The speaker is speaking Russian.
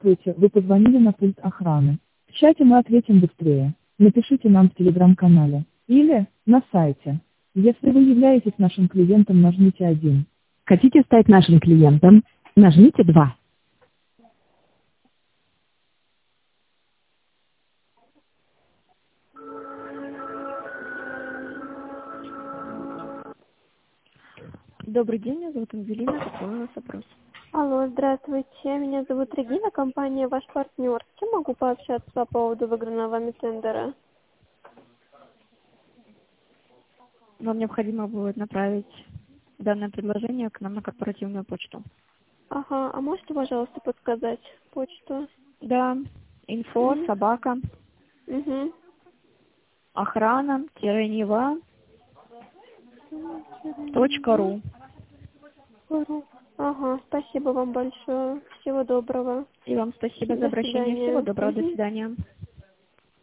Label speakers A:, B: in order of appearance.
A: Здравствуйте, вы позвонили на пульт охраны. В чате мы ответим быстрее. Напишите нам в телеграм-канале или на сайте. Если вы являетесь нашим клиентом, нажмите 1. Хотите стать нашим клиентом? Нажмите 2.
B: Добрый день, меня зовут Ангелина. Какой у вас вопрос?
C: Алло, здравствуйте. Меня зовут Регина, компания «Ваш партнер». С кем могу пообщаться по поводу выигранного вами тендера?
B: Вам необходимо будет направить данное предложение к нам на корпоративную почту.
C: Ага, а можете, пожалуйста, подсказать почту?
B: Да, инфо,
C: Угу.
B: собака,
C: Угу.
B: охрана, .ру.
C: Ага, спасибо вам большое. Всего доброго.
B: И вам спасибо за
C: До
B: обращение. Всего
C: свидания.
B: доброго, до
C: Угу.
B: свидания.